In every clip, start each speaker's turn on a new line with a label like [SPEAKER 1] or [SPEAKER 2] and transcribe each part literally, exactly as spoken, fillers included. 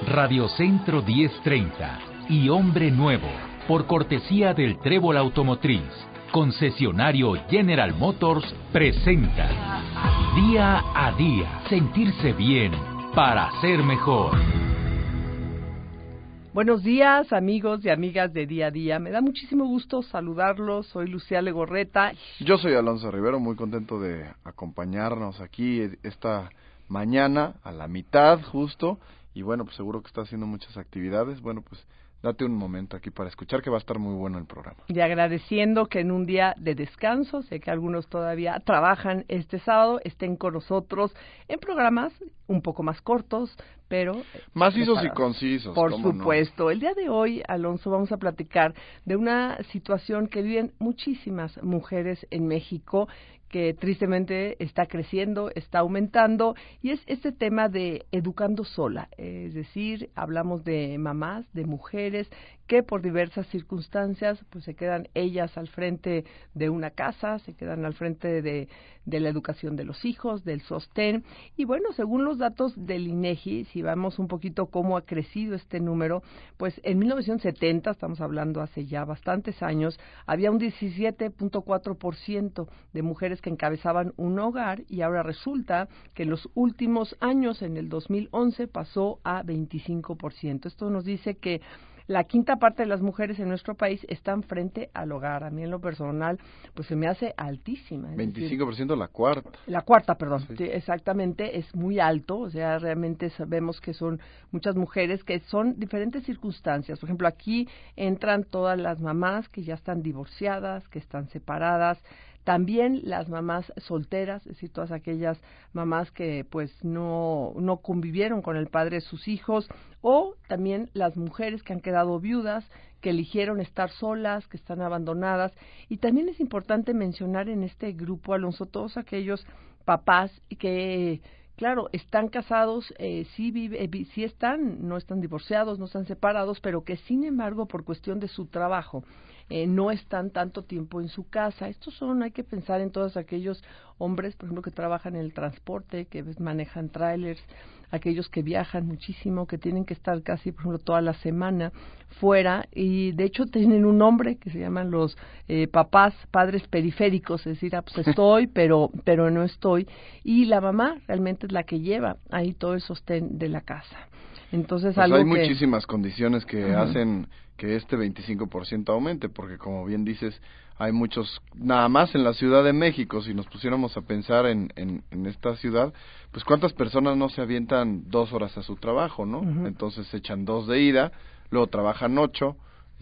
[SPEAKER 1] Radio Centro diez treinta y Hombre Nuevo, por cortesía del Trébol Automotriz, concesionario General Motors, presenta Día a Día, sentirse bien para ser mejor.
[SPEAKER 2] Buenos días, amigos y amigas de Día a Día. Me da muchísimo gusto saludarlos. Soy Lucía Legorreta.
[SPEAKER 3] Yo soy Alonso Rivero, muy contento de acompañarnos aquí esta mañana, a la mitad justo. Y bueno, pues seguro que está haciendo muchas actividades. Bueno, pues date un momento aquí para escuchar, que va a estar muy bueno el programa.
[SPEAKER 2] Y agradeciendo que en un día de descanso, sé que algunos todavía trabajan este sábado, estén con nosotros en programas un poco más cortos, pero
[SPEAKER 3] macizos y concisos.
[SPEAKER 2] Por supuesto. No? El día de hoy, Alonso, vamos a platicar de una situación que viven muchísimas mujeres en México, que tristemente está creciendo, está aumentando, y es este tema de educando sola, es decir, hablamos de mamás, de mujeres que por diversas circunstancias pues se quedan ellas al frente de una casa, se quedan al frente de, de la educación de los hijos, del sostén, y bueno, según los datos del INEGI, si vamos un poquito cómo ha crecido este número, pues en mil novecientos setenta, estamos hablando hace ya bastantes años, había un diecisiete punto cuatro por ciento de mujeres que encabezaban un hogar, y ahora resulta que en los últimos años, en el dos mil once, pasó a veinticinco por ciento. Esto nos dice que la quinta parte de las mujeres en nuestro país están frente al hogar. A mí en lo personal, pues se me hace altísima.
[SPEAKER 3] veinticinco por ciento, decir, la cuarta.
[SPEAKER 2] La cuarta, perdón.
[SPEAKER 3] Sí.
[SPEAKER 2] Sí, exactamente, es muy alto. O sea, realmente sabemos que son muchas mujeres que son diferentes circunstancias. Por ejemplo, aquí entran todas las mamás que ya están divorciadas, que están separadas. También las mamás solteras, es decir, todas aquellas mamás que pues no, no convivieron con el padre de sus hijos, o también las mujeres que han quedado viudas, que eligieron estar solas, que están abandonadas. Y también es importante mencionar en este grupo, Alonso, todos aquellos papás que, claro, están casados, eh, sí, vive, eh, sí están, no están divorciados, no están separados, pero que sin embargo, por cuestión de su trabajo, Eh, no están tanto tiempo en su casa. Estos son, hay que pensar en todos aquellos hombres, por ejemplo, que trabajan en el transporte, que manejan trailers, aquellos que viajan muchísimo, que tienen que estar casi, por ejemplo, toda la semana fuera, y de hecho tienen un nombre que se llaman los eh, papás, padres periféricos, es decir, ah, pues estoy, pero pero no estoy, y la mamá realmente es la que lleva ahí todo el sostén de la casa. Entonces,
[SPEAKER 3] pues
[SPEAKER 2] algo
[SPEAKER 3] hay
[SPEAKER 2] que...
[SPEAKER 3] muchísimas condiciones que uh-huh. hacen que este veinticinco por ciento aumente, porque como bien dices, hay muchos, nada más en la Ciudad de México, si nos pusiéramos a pensar en, en, en esta ciudad, pues cuántas personas no se avientan dos horas a su trabajo, ¿no? Uh-huh. Entonces se echan dos de ida, luego trabajan ocho,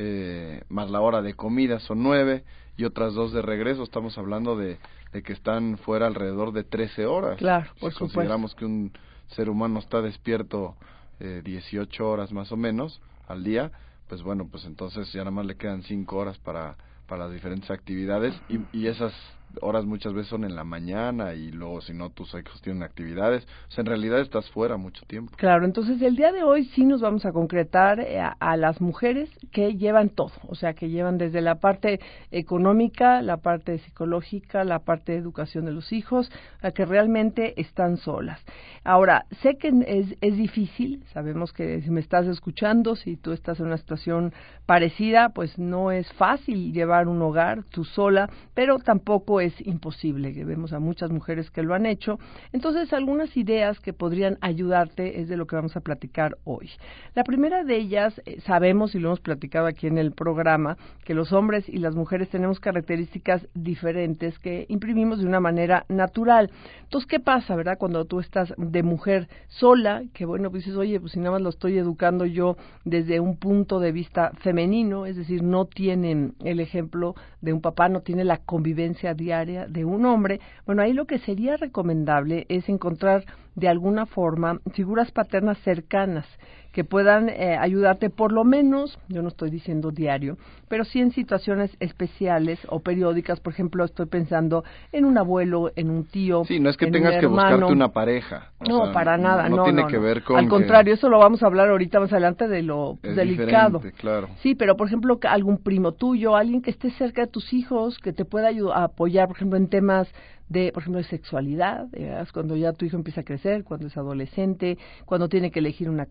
[SPEAKER 3] eh, más la hora de comida son nueve, y otras dos de regreso. Estamos hablando de, de que están fuera alrededor de trece horas.
[SPEAKER 2] Claro, por
[SPEAKER 3] si
[SPEAKER 2] supuesto.
[SPEAKER 3] Consideramos que un ser humano está despierto eh, dieciocho horas más o menos al día, pues bueno, pues entonces ya nada más le quedan cinco horas para para las diferentes actividades, y, y esas horas muchas veces son en la mañana, y luego si no tus hijos tienen actividades, o sea, en realidad estás fuera mucho tiempo.
[SPEAKER 2] Claro, entonces el día de hoy sí nos vamos a concretar a, a las mujeres que llevan todo, o sea, que llevan desde la parte económica, la parte psicológica, la parte de educación de los hijos, a que realmente están solas. Ahora, sé que es, es difícil, sabemos que si me estás escuchando, si tú estás en una situación parecida, pues no es fácil llevar un hogar tú sola, pero tampoco es imposible, que vemos a muchas mujeres que lo han hecho. Entonces, algunas ideas que podrían ayudarte es de lo que vamos a platicar hoy. La primera de ellas, eh, sabemos, y lo hemos platicado aquí en el programa, que los hombres y las mujeres tenemos características diferentes que imprimimos de una manera natural. Entonces, ¿qué pasa, verdad? Cuando tú estás de mujer sola, que bueno, pues dices, oye, pues si nada más lo estoy educando yo desde un punto de vista femenino, es decir, no tienen el ejemplo de un papá, no tiene la convivencia diaria de un hombre. Bueno, ahí lo que sería recomendable es encontrar de alguna forma figuras paternas cercanas que puedan eh, ayudarte por lo menos, yo no estoy diciendo diario, pero sí en situaciones especiales o periódicas. Por ejemplo, estoy pensando en un abuelo, en un tío.
[SPEAKER 3] Sí, no es que
[SPEAKER 2] en
[SPEAKER 3] tengas
[SPEAKER 2] un
[SPEAKER 3] que
[SPEAKER 2] hermano.
[SPEAKER 3] buscarte una pareja. O
[SPEAKER 2] no,
[SPEAKER 3] sea,
[SPEAKER 2] para
[SPEAKER 3] no,
[SPEAKER 2] nada,
[SPEAKER 3] no,
[SPEAKER 2] no,
[SPEAKER 3] tiene
[SPEAKER 2] no,
[SPEAKER 3] que
[SPEAKER 2] no.
[SPEAKER 3] ver con
[SPEAKER 2] Al
[SPEAKER 3] que...
[SPEAKER 2] contrario, eso lo vamos a hablar ahorita más adelante de lo
[SPEAKER 3] es
[SPEAKER 2] delicado.
[SPEAKER 3] Claro.
[SPEAKER 2] Sí, pero por ejemplo, algún primo tuyo, alguien que esté cerca de tus hijos, que te pueda ayudar a apoyar, por ejemplo, en temas de, por ejemplo, de sexualidad, ¿verdad? Cuando ya tu hijo empieza a crecer, cuando es adolescente, cuando tiene que elegir una carrera,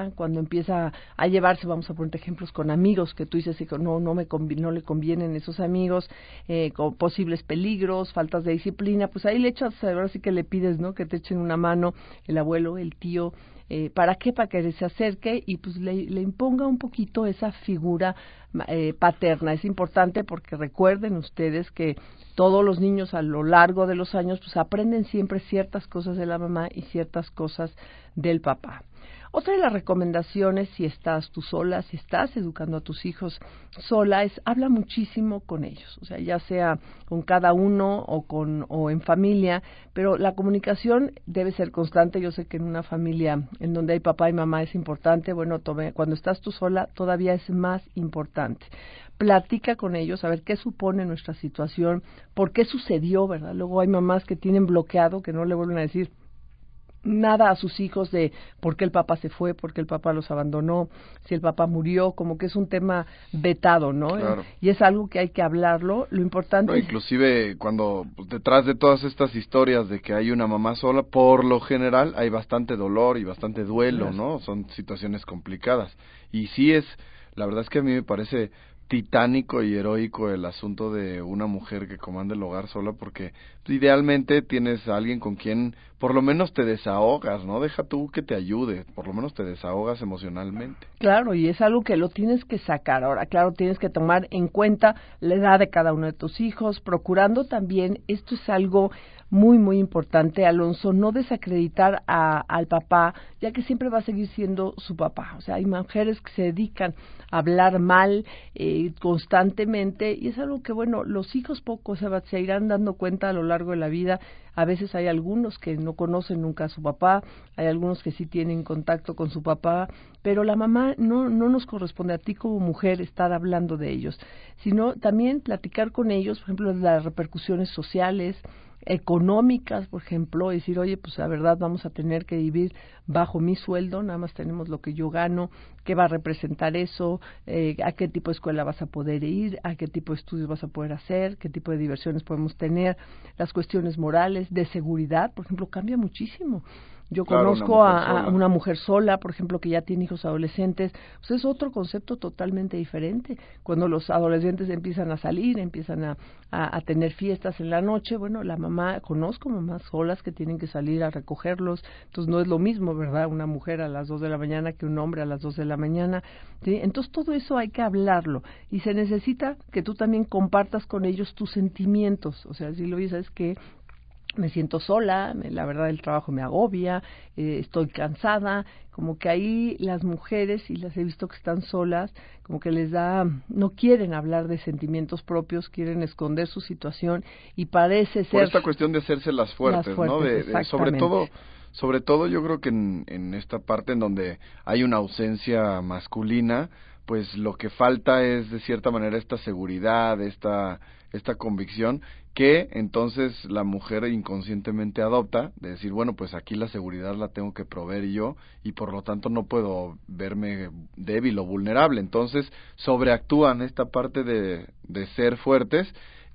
[SPEAKER 2] sola, cuando empieza a llevarse, vamos a poner ejemplos, con amigos que tú dices que no, no, me convi- no le convienen esos amigos, eh, con posibles peligros, faltas de disciplina, pues ahí le echas, ahora sí que le pides, ¿no? Que te echen una mano, el abuelo, el tío. Eh, ¿Para qué? Para que se acerque y pues le, le imponga un poquito esa figura eh, paterna. Es importante porque recuerden ustedes que todos los niños a lo largo de los años pues aprenden siempre ciertas cosas de la mamá y ciertas cosas del papá. Otra de las recomendaciones, si estás tú sola, si estás educando a tus hijos sola, es habla muchísimo con ellos, o sea, ya sea con cada uno o con o en familia, pero la comunicación debe ser constante. Yo sé que en una familia en donde hay papá y mamá es importante, bueno, tome, cuando estás tú sola todavía es más importante. Platica con ellos, a ver qué supone nuestra situación, por qué sucedió, ¿verdad? Luego hay mamás que tienen bloqueado, que no le vuelven a decir nada a sus hijos de por qué el papá se fue, por qué el papá los abandonó, si el papá murió, como que es un tema vetado, ¿no?
[SPEAKER 3] Claro.
[SPEAKER 2] Y es algo que hay que hablarlo. Lo importante
[SPEAKER 3] no, inclusive cuando pues, detrás de todas estas historias de que hay una mamá sola, por lo general hay bastante dolor y bastante duelo, ¿no? Son situaciones complicadas. Y sí es, la verdad es que a mí me parece titánico y heroico el asunto de una mujer que comanda el hogar sola, porque pues, idealmente tienes a alguien con quien por lo menos te desahogas, ¿no? Deja tú que te ayude, por lo menos te desahogas emocionalmente.
[SPEAKER 2] Claro, y es algo que lo tienes que sacar. Ahora, claro, tienes que tomar en cuenta la edad de cada uno de tus hijos, procurando también, esto es algo muy, muy importante, Alonso, no desacreditar a, al papá, ya que siempre va a seguir siendo su papá. O sea, hay mujeres que se dedican a hablar mal eh, constantemente, y es algo que, bueno, los hijos poco se, va, se irán dando cuenta a lo largo de la vida. A veces hay algunos que no conocen nunca a su papá, hay algunos que sí tienen contacto con su papá, pero la mamá no, no nos corresponde a ti como mujer estar hablando de ellos, sino también platicar con ellos, por ejemplo, de las repercusiones sociales, económicas, por ejemplo, decir, oye, pues la verdad vamos a tener que vivir bajo mi sueldo, nada más tenemos lo que yo gano, qué va a representar eso, eh, a qué tipo de escuela vas a poder ir, a qué tipo de estudios vas a poder hacer, qué tipo de diversiones podemos tener, las cuestiones morales, de seguridad, por ejemplo, cambia muchísimo. Yo claro, conozco a, a una mujer sola, por ejemplo, que ya tiene hijos adolescentes, pues es otro concepto totalmente diferente. Cuando los adolescentes empiezan a salir, empiezan a, a, a tener fiestas en la noche, bueno, la mamá, conozco mamás solas que tienen que salir a recogerlos, entonces no es lo mismo, ¿verdad? Una mujer a las dos de la mañana que un hombre a las dos de la mañana, ¿sí? Entonces todo eso hay que hablarlo, y se necesita que tú también compartas con ellos tus sentimientos, o sea, si lo dices, es que me siento sola, la verdad el trabajo me agobia, eh, estoy cansada, como que ahí las mujeres, y las he visto que están solas, como que les da, no quieren hablar de sentimientos propios, quieren esconder su situación, y parece ser...
[SPEAKER 3] Por esta cuestión de hacerse las fuertes,
[SPEAKER 2] las fuertes,
[SPEAKER 3] ¿no? De, de, sobre todo, sobre todo yo creo que en, en esta parte en donde hay una ausencia masculina, pues lo que falta es de cierta manera esta seguridad, esta esta convicción que entonces la mujer inconscientemente adopta, de decir, bueno, pues aquí la seguridad la tengo que proveer yo y por lo tanto no puedo verme débil o vulnerable. Entonces sobreactúan esta parte de, de ser fuertes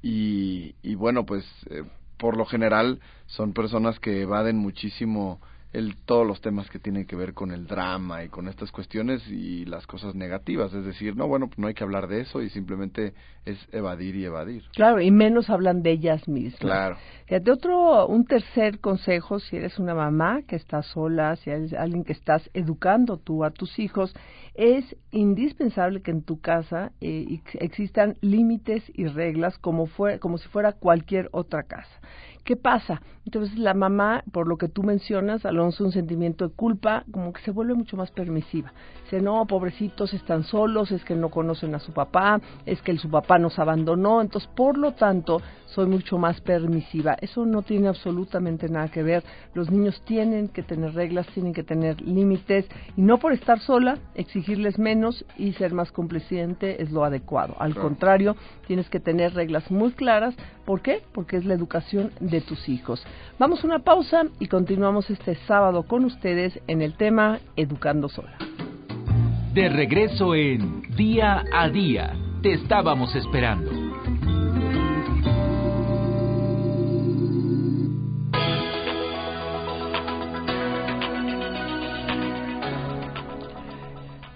[SPEAKER 3] y, y bueno, pues eh, por lo general son personas que evaden muchísimo el, todos los temas que tienen que ver con el drama y con estas cuestiones y las cosas negativas, es decir, no, bueno, pues no hay que hablar de eso y simplemente es evadir y evadir.
[SPEAKER 2] Claro, y menos hablan de ellas mismas.
[SPEAKER 3] Claro.
[SPEAKER 2] Fíjate, otro, un tercer consejo, si eres una mamá que está sola, si eres alguien que estás educando tú a tus hijos, es indispensable que en tu casa eh, existan límites y reglas como, fue, como si fuera cualquier otra casa. ¿Qué pasa? Entonces la mamá, por lo que tú mencionas, Alonso, un sentimiento de culpa, como que se vuelve mucho más permisiva. Dice, no, pobrecitos, están solos, es que no conocen a su papá, es que el, su papá nos abandonó, entonces por lo tanto soy mucho más permisiva. Eso no tiene absolutamente nada que ver. Los niños tienen que tener reglas, tienen que tener límites, y no por estar sola, exigirles menos y ser más complaciente es lo adecuado. Al claro. contrario, tienes que tener reglas muy claras. ¿Por qué? Porque es la educación de tus hijos. Vamos a una pausa y continuamos este sábado con ustedes en el tema Educando Sola.
[SPEAKER 1] De regreso en Día a Día. Te estábamos esperando.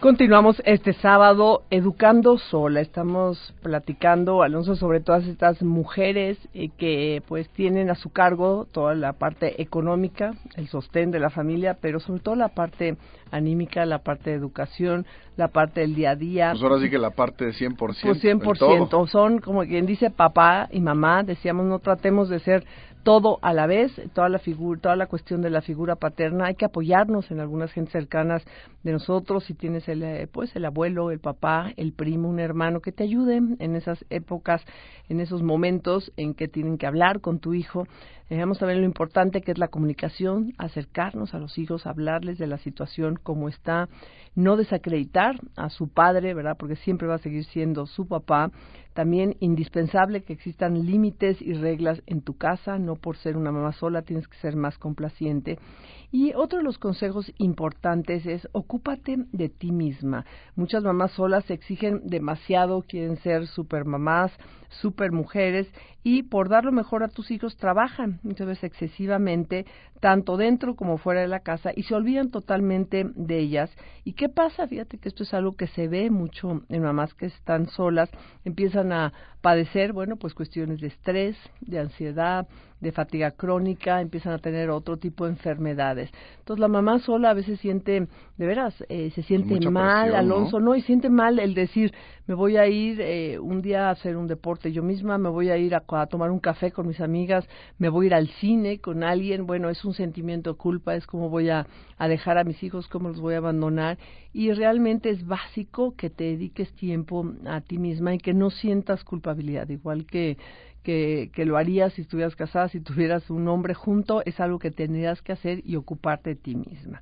[SPEAKER 2] Continuamos este sábado Educando Sola. Estamos platicando, Alonso, sobre todas estas mujeres eh, que pues tienen a su cargo toda la parte económica, el sostén de la familia, pero sobre todo la parte anímica, la parte de educación, la parte del día a día.
[SPEAKER 3] Pues ahora sí que la parte de cien por ciento.
[SPEAKER 2] Pues cien por ciento. Son, como quien dice, papá y mamá. Decíamos, no tratemos de ser todo a la vez, toda la figura, toda la cuestión de la figura paterna. Hay que apoyarnos en algunas gentes cercanas de nosotros. Si tienes el, eh, pues el abuelo, el papá, el primo, un hermano que te ayuden en esas épocas, en esos momentos en que tienen que hablar con tu hijo. Dejamos también lo importante que es la comunicación, acercarnos a los hijos, hablarles de la situación, cómo está, no desacreditar a su padre, ¿verdad? Porque siempre va a seguir siendo su papá. También indispensable que existan límites y reglas en tu casa, no por ser una mamá sola tienes que ser más complaciente. Y otro de los consejos importantes es ocúpate de ti misma. Muchas mamás solas se exigen demasiado, quieren ser super mamás, super mujeres, y por dar lo mejor a tus hijos trabajan muchas veces excesivamente, tanto dentro como fuera de la casa, y se olvidan totalmente de ellas. ¿Y qué pasa? Fíjate que esto es algo que se ve mucho en mamás que están solas, empiezan a padecer, bueno, pues cuestiones de estrés, de ansiedad, de fatiga crónica, empiezan a tener otro tipo de enfermedades. Entonces la mamá sola a veces siente, de veras, eh, se siente
[SPEAKER 3] Mucha
[SPEAKER 2] mal,
[SPEAKER 3] presión,
[SPEAKER 2] Alonso, ¿no? ¿no? Y siente mal el decir, me voy a ir eh, un día a hacer un deporte yo misma, me voy a ir a, a tomar un café con mis amigas, me voy a ir al cine con alguien. Bueno, es un sentimiento de culpa, es como voy a, a dejar a mis hijos, cómo los voy a abandonar, y realmente es básico que te dediques tiempo a ti misma y que no sientas culpabilidad, igual que Que, que lo harías si estuvieras casada, si tuvieras un hombre junto, es algo que tendrías que hacer y ocuparte de ti misma.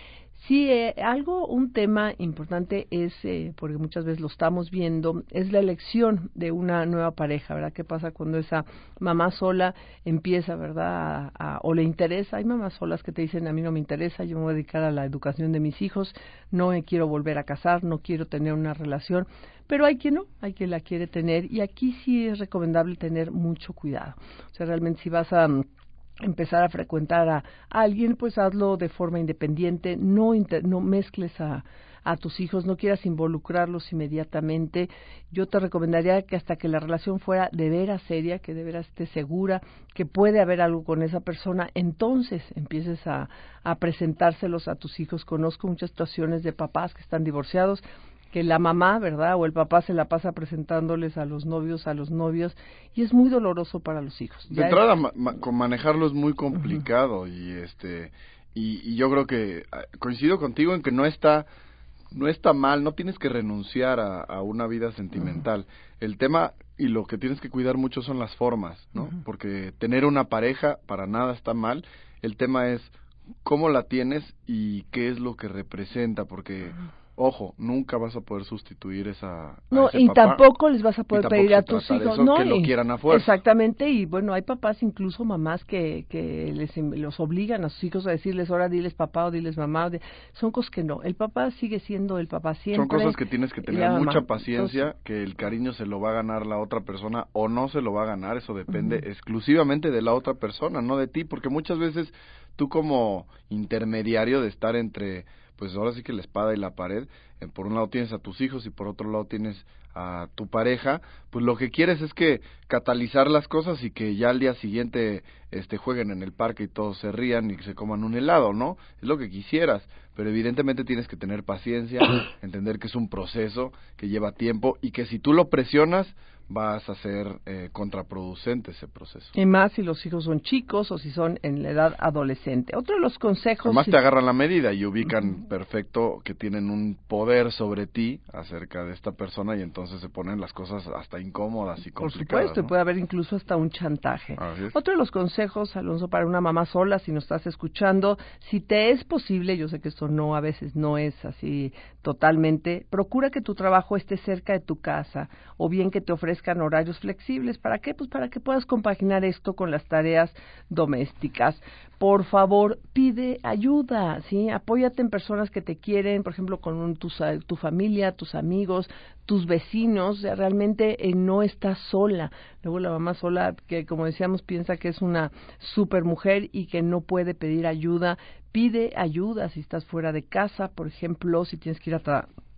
[SPEAKER 2] Sí, eh, algo, un tema importante es, eh, porque muchas veces lo estamos viendo, es la elección de una nueva pareja, ¿verdad? ¿Qué pasa cuando esa mamá sola empieza, ¿verdad? A, a, o le interesa, hay mamás solas que te dicen, a mí no me interesa, yo me voy a dedicar a la educación de mis hijos, no me quiero volver a casar, no quiero tener una relación, pero hay quien no, hay quien la quiere tener, y aquí sí es recomendable tener mucho cuidado. O sea, realmente si vas a empezar a frecuentar a, a alguien, pues hazlo de forma independiente, no inter, no mezcles a, a tus hijos, no quieras involucrarlos inmediatamente. Yo te recomendaría que hasta que la relación fuera de veras seria, que de veras estés segura que puede haber algo con esa persona, entonces empieces a, a presentárselos a tus hijos. Conozco muchas situaciones de papás que están divorciados, que la mamá, ¿verdad?, o el papá se la pasa presentándoles a los novios, a los novios, y es muy doloroso para los hijos.
[SPEAKER 3] De entrada, es... ma- ma- con manejarlo es muy complicado, uh-huh. y este y, y yo creo que coincido contigo en que no está no está mal, no tienes que renunciar a, a una vida sentimental. Uh-huh. El tema y lo que tienes que cuidar mucho son las formas, ¿no? Uh-huh. Porque tener una pareja para nada está mal. El tema es cómo la tienes y qué es lo que representa, porque uh-huh. Ojo, nunca vas a poder sustituir esa a
[SPEAKER 2] no
[SPEAKER 3] ese
[SPEAKER 2] y
[SPEAKER 3] papá,
[SPEAKER 2] tampoco les vas a poder pedir a tus hijos,
[SPEAKER 3] eso,
[SPEAKER 2] no,
[SPEAKER 3] que lo quieran a fuerza.
[SPEAKER 2] Exactamente, y bueno, hay papás, incluso mamás que que les los obligan a sus hijos a decirles, ahora diles papá o diles mamá, de, son cosas que no. El papá sigue siendo el papá siempre.
[SPEAKER 3] Son cosas que tienes que tener mucha paciencia, Entonces, que el cariño se lo va a ganar la otra persona o no se lo va a ganar, eso depende uh-huh. exclusivamente de la otra persona, no de ti, porque muchas veces tú como intermediario de estar entre, pues ahora sí que la espada y la pared, eh, por un lado tienes a tus hijos y por otro lado tienes a tu pareja, pues lo que quieres es que catalizar las cosas y que ya al día siguiente este jueguen en el parque y todos se rían y se coman un helado, ¿no? Es lo que quisieras, pero evidentemente tienes que tener paciencia, entender que es un proceso que lleva tiempo y que si tú lo presionas vas a ser eh, contraproducente ese proceso.
[SPEAKER 2] Y más si los hijos son chicos o si son en la edad adolescente. Otro de los consejos...
[SPEAKER 3] Además
[SPEAKER 2] si...
[SPEAKER 3] te agarran la medida y ubican uh-huh. perfecto que tienen un poder sobre ti acerca de esta persona y entonces se ponen las cosas hasta incómodas y complicadas.
[SPEAKER 2] Por supuesto,
[SPEAKER 3] ¿no?
[SPEAKER 2] y puede haber incluso hasta un chantaje. Otro de los consejos, Alonso, para una mamá sola, si nos estás escuchando, si te es posible, yo sé que esto no, a veces no es así totalmente, procura que tu trabajo esté cerca de tu casa o bien que te ofrezcan horarios flexibles. ¿Para qué? Pues para que puedas compaginar esto con las tareas domésticas. Por favor, pide ayuda, ¿sí? Apóyate en personas que te quieren, por ejemplo, con un, tu, tu familia, tus amigos, tus vecinos. O sea, realmente eh, no estás sola. Luego la mamá sola, que como decíamos, piensa que es una super mujer y que no puede pedir ayuda. Pide ayuda si estás fuera de casa, por ejemplo, si tienes que ir a, tra-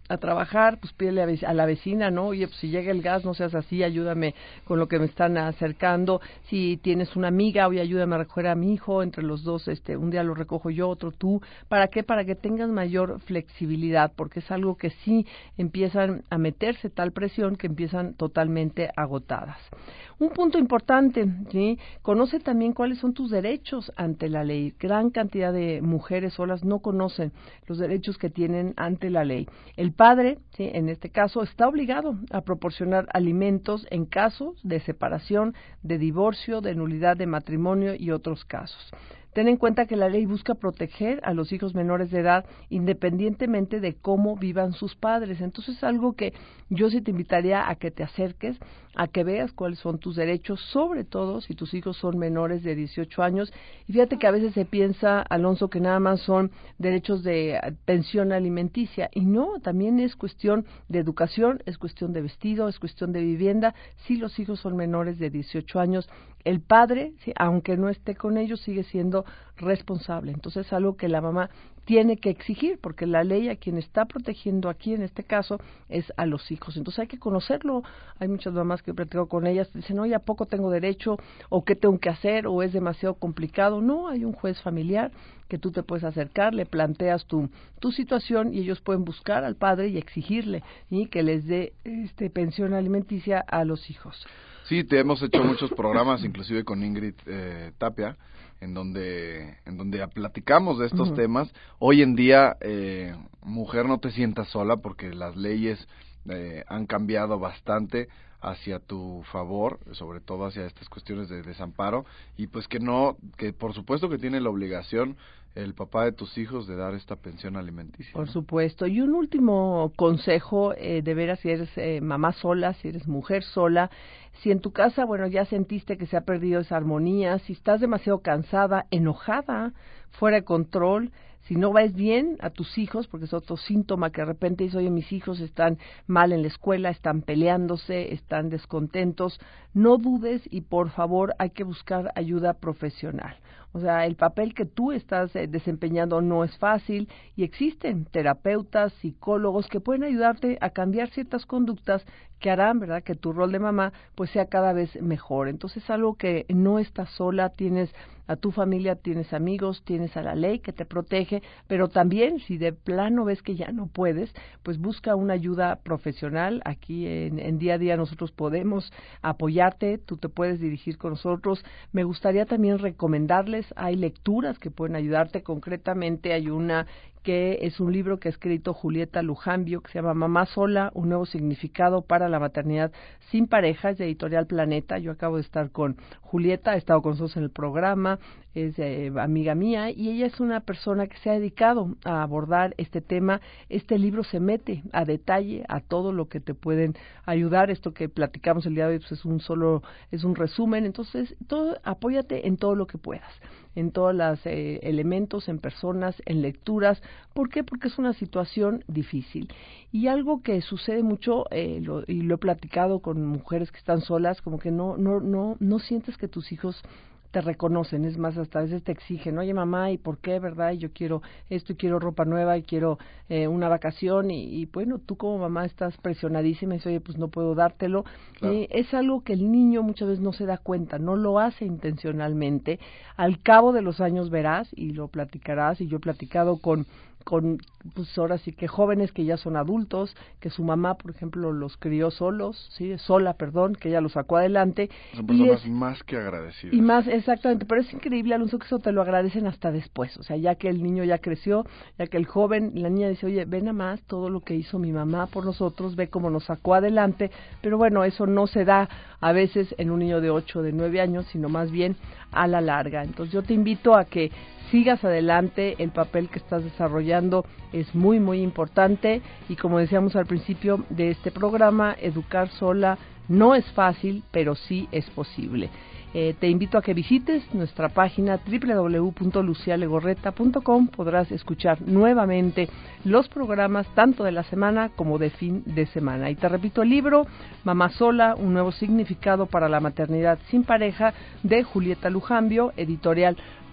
[SPEAKER 2] a trabajar, pues pídele a, a la vecina, ¿no? Oye, pues si llega el gas, no seas así, ayúdame con lo que me están acercando. Si tienes una amiga, oye, ayúdame a recoger a mi hijo, entre los dos, este, un día lo recojo yo, otro tú. ¿Para qué? Para que tengas mayor flexibilidad, porque es algo que sí empiezan a meterse tal presión que empiezan totalmente agotadas. Un punto importante, ¿sí? Conoce también cuáles son tus derechos ante la ley. Gran cantidad de mujeres solas no conocen los derechos que tienen ante la ley. El padre, ¿sí?, en este caso, está obligado a proporcionar alimentos en casos de separación, de divorcio, de nulidad de matrimonio y otros casos. Ten en cuenta que la ley busca proteger a los hijos menores de edad independientemente de cómo vivan sus padres. Entonces, algo que yo sí te invitaría a que te acerques, a que veas cuáles son tus derechos, sobre todo si tus hijos son menores de dieciocho años. Y fíjate que a veces se piensa, Alonso, que nada más son derechos de pensión alimenticia. Y no, también es cuestión de educación, es cuestión de vestido, es cuestión de vivienda. Si los hijos son menores de dieciocho años, el padre, sí, aunque no esté con ellos, sigue siendo responsable. Entonces es algo que la mamá tiene que exigir, porque la ley a quien está protegiendo aquí, en este caso, es a los hijos. Entonces hay que conocerlo. Hay muchas mamás que platico con ellas, dicen, oye, ¿a poco tengo derecho? ¿O qué tengo que hacer? ¿O es demasiado complicado? No, hay un juez familiar que tú te puedes acercar, le planteas tu, tu situación y ellos pueden buscar al padre y exigirle y que les dé este, pensión alimenticia a los hijos.
[SPEAKER 3] Sí, te hemos hecho muchos programas, inclusive con Ingrid eh, Tapia, en donde en donde platicamos de estos uh-huh. temas. Hoy en día, eh, mujer, no te sientas sola porque las leyes eh, han cambiado bastante hacia tu favor, sobre todo hacia estas cuestiones de desamparo, y pues que no, que por supuesto que tiene la obligación el papá de tus hijos de dar esta pensión alimenticia.
[SPEAKER 2] Por
[SPEAKER 3] ¿no?
[SPEAKER 2] supuesto. Y un último consejo, eh, de veras, si eres eh, mamá sola, si eres mujer sola, si en tu casa, bueno, ya sentiste que se ha perdido esa armonía, si estás demasiado cansada, enojada, fuera de control, si no ves bien a tus hijos, porque es otro síntoma que de repente dices, oye, mis hijos están mal en la escuela, están peleándose, están descontentos, no dudes y por favor hay que buscar ayuda profesional. O sea, el papel que tú estás eh, desempeñando no es fácil y existen terapeutas, psicólogos que pueden ayudarte a cambiar ciertas conductas que harán, ¿verdad?, que tu rol de mamá pues sea cada vez mejor. Entonces es algo que no estás sola, tienes a tu familia, tienes amigos, tienes a la ley que te protege, pero también si de plano ves que ya no puedes, pues busca una ayuda profesional. Aquí en, en día a día nosotros podemos apoyarte, tú te puedes dirigir con nosotros. Me gustaría también recomendarles, hay lecturas que pueden ayudarte, concretamente hay una que es un libro que ha escrito Julieta Lujambio, que se llama Mamá Sola, un nuevo significado para la maternidad sin pareja, es de Editorial Planeta. Yo acabo de estar con Julieta, he estado con nosotros en el programa, es eh, amiga mía, y ella es una persona que se ha dedicado a abordar este tema. Este libro se mete a detalle a todo lo que te pueden ayudar. Esto que platicamos el día de hoy pues es un solo, es un resumen. Entonces, todo, apóyate en todo lo que puedas, en todos los eh, elementos, en personas, en lecturas. ¿Por qué? Porque es una situación difícil. Y algo que sucede mucho, eh, lo, y lo he platicado con mujeres que están solas, como que no, no, no, no sientes que tus hijos te reconocen, es más, hasta a veces te exigen, oye mamá, ¿y por qué, verdad? Y yo quiero esto, y quiero ropa nueva, y quiero eh, una vacación, y, y bueno, tú como mamá estás presionadísima, y dices, oye, pues no puedo dártelo. Claro. Eh, es algo que el niño muchas veces no se da cuenta, no lo hace intencionalmente. Al cabo de los años verás, y lo platicarás, y yo he platicado con con, pues ahora sí que jóvenes que ya son adultos, que su mamá, por ejemplo, los crió solos, sí, sola, perdón, que ella los sacó adelante.
[SPEAKER 3] Son personas es, más que agradecidas.
[SPEAKER 2] Y más, exactamente, pero es increíble, Alonso, que eso te lo agradecen hasta después, o sea, ya que el niño ya creció, ya que el joven, la niña dice, oye, ven a más todo lo que hizo mi mamá por nosotros, ve cómo nos sacó adelante, pero bueno, eso no se da a veces en un niño de ocho, de nueve años, sino más bien a la larga. Entonces yo te invito a que sigas adelante, el papel que estás desarrollando es muy, muy importante y como decíamos al principio de este programa, educar sola no es fácil, pero sí es posible. Eh, te invito a que visites nuestra página doble u doble u doble u punto lucia legorreta punto com. Podrás escuchar nuevamente los programas tanto de la semana como de fin de semana. Y te repito, el libro Mamá Sola, un nuevo significado para la maternidad sin pareja, de Julieta Lujambio, Editorial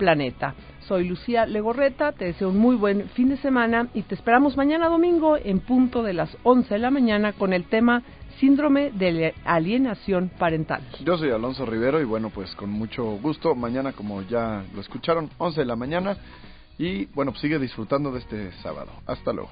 [SPEAKER 2] planeta. Soy Lucía Legorreta, te deseo un muy buen fin de semana y te esperamos mañana domingo en punto de las once de la mañana con el tema Síndrome de alienación parental.
[SPEAKER 3] Yo soy Alonso Rivero y bueno, pues con mucho gusto, mañana como ya lo escucharon, once de la mañana y bueno, pues sigue disfrutando de este sábado. Hasta luego.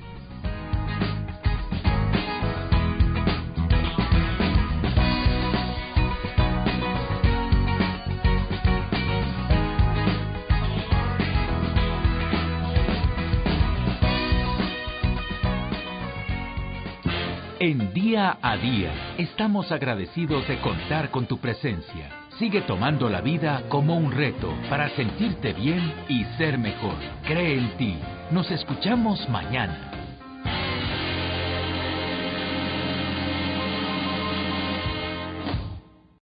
[SPEAKER 1] En Día a Día, estamos agradecidos de contar con tu presencia. Sigue tomando la vida como un reto para sentirte bien y ser mejor. Cree en ti. Nos escuchamos mañana.